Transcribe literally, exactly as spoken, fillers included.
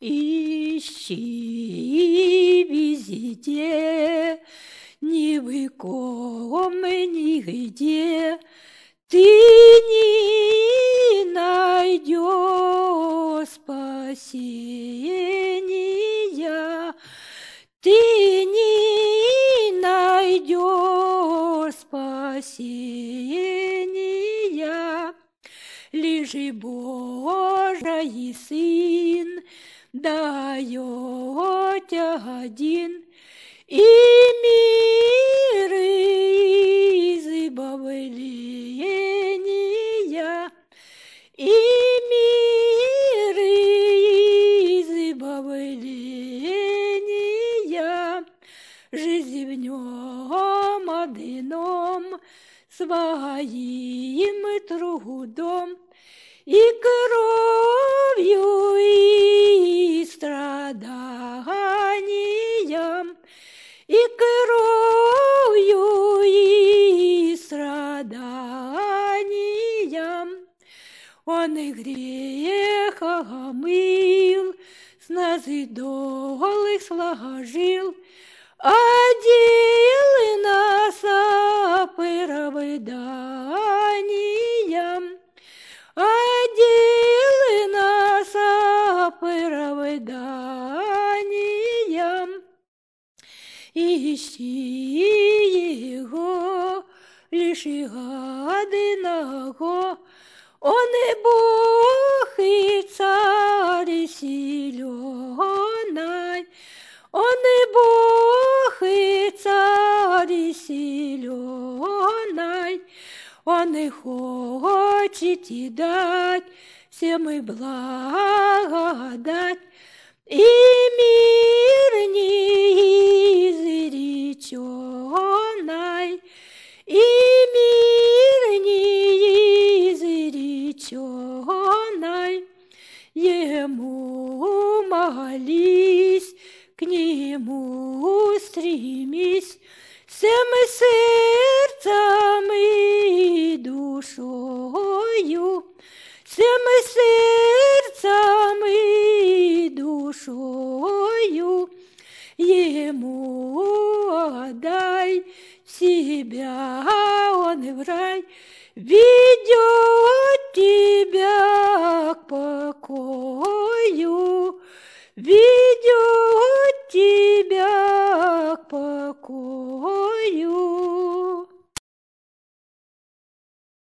Ищи везде, ни в ком, нигде ты не найдешь спасения, ты не найдешь спасения. Лишь Божий Сын дает один, и мир избавления, и мир избавления. Жизнь в нем одном, своим трудом и кровью и страданием, и кровью и страданием. Он и грех омыл, с нас и долг сложил, одел нас оправданием, одел нас оправданием. Ищи его лишь одного, он и Бог, и Царь силёный, он и Бог, и Царь силёный, он и хочет и дать всем и благодать, и мир неизреченный, и мир неизреченный. Ему молись, к нему стремись, всем сердцем и душою, всем сердцем и душою. Ему отдай себя, он в рай ведет.